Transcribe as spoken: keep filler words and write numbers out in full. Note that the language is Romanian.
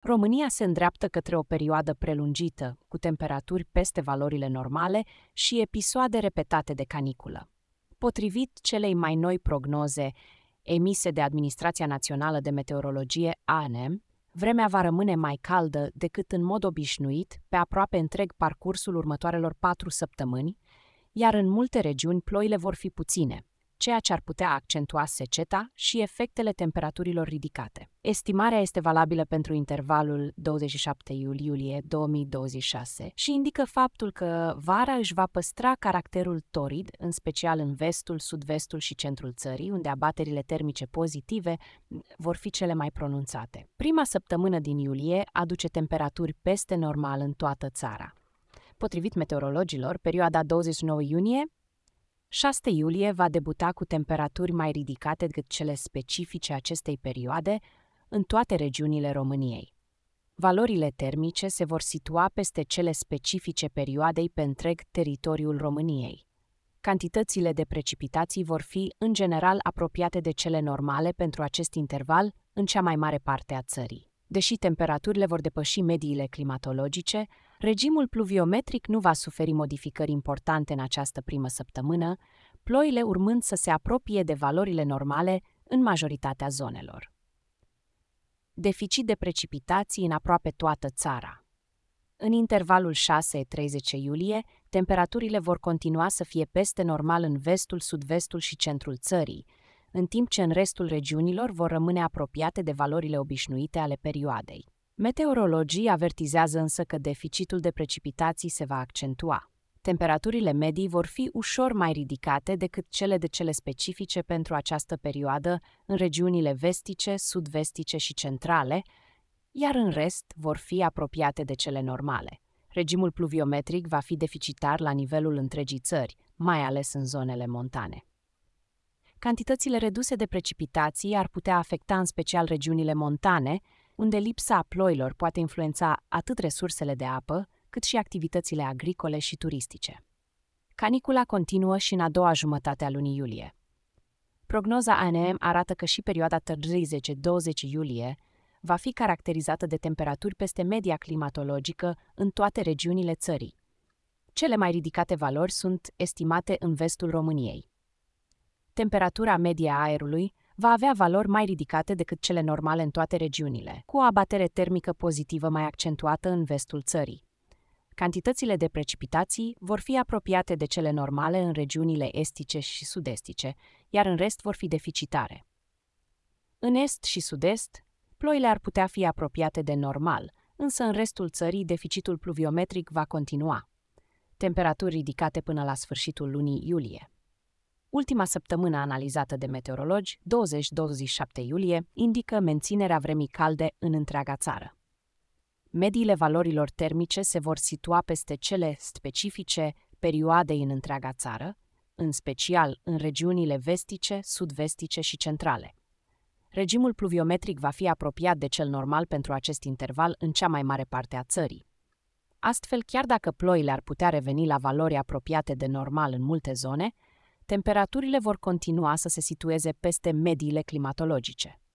România se îndreaptă către o perioadă prelungită, cu temperaturi peste valorile normale și episoade repetate de caniculă. Potrivit celei mai noi prognoze emise de Administrația Națională de Meteorologie A N M, vremea va rămâne mai caldă decât în mod obișnuit pe aproape întreg parcursul următoarelor patru săptămâni, iar în multe regiuni ploile vor fi puține, ceea ce ar putea accentua seceta și efectele temperaturilor ridicate. Estimarea este valabilă pentru intervalul douăzeci și șapte iulie două mii douăzeci și șase și indică faptul că vara își va păstra caracterul torid, în special în vestul, sud-vestul și centrul țării, unde abaterile termice pozitive vor fi cele mai pronunțate. Prima săptămână din iulie aduce temperaturi peste normal în toată țara. Potrivit meteorologilor, perioada douăzeci și nouă iunie șase iulie va debuta cu temperaturi mai ridicate decât cele specifice acestei perioade în toate regiunile României. Valorile termice se vor situa peste cele specifice perioadei pe întreg teritoriul României. Cantitățile de precipitații vor fi, în general, apropiate de cele normale pentru acest interval în cea mai mare parte a țării. Deși temperaturile vor depăși mediile climatologice, regimul pluviometric nu va suferi modificări importante în această primă săptămână, ploile urmând să se apropie de valorile normale în majoritatea zonelor. Deficit de precipitații în aproape toată țara. În intervalul șase treizeci iulie, temperaturile vor continua să fie peste normal în vestul, sud-vestul și centrul țării, în timp ce în restul regiunilor vor rămâne apropiate de valorile obișnuite ale perioadei. Meteorologii avertizează însă că deficitul de precipitații se va accentua. Temperaturile medii vor fi ușor mai ridicate decât cele de cele specifice pentru această perioadă în regiunile vestice, sud-vestice și centrale, iar în rest vor fi apropiate de cele normale. Regimul pluviometric va fi deficitar la nivelul întregii țări, mai ales în zonele montane. Cantitățile reduse de precipitații ar putea afecta în special regiunile montane, unde lipsa ploilor poate influența atât resursele de apă, cât și activitățile agricole și turistice. Canicula continuă și în a doua jumătate a lunii iulie. Prognoza A N M arată că și perioada treizeci douăzeci iulie va fi caracterizată de temperaturi peste media climatologică în toate regiunile țării. Cele mai ridicate valori sunt estimate în vestul României. Temperatura medie a aerului va avea valori mai ridicate decât cele normale în toate regiunile, cu o abatere termică pozitivă mai accentuată în vestul țării. Cantitățile de precipitații vor fi apropiate de cele normale în regiunile estice și sud-estice, iar în rest vor fi deficitare. În est și sud-est, ploile ar putea fi apropiate de normal, însă în restul țării deficitul pluviometric va continua. Temperaturi ridicate până la sfârșitul lunii iulie. Ultima săptămână analizată de meteorologi, douăzeci douăzeci și șapte iulie, indică menținerea vremii calde în întreaga țară. Mediile valorilor termice se vor situa peste cele specifice perioadei în întreaga țară, în special în regiunile vestice, sud-vestice și centrale. Regimul pluviometric va fi apropiat de cel normal pentru acest interval în cea mai mare parte a țării. Astfel, chiar dacă ploile ar putea reveni la valori apropiate de normal în multe zone, temperaturile vor continua să se situeze peste mediile climatologice.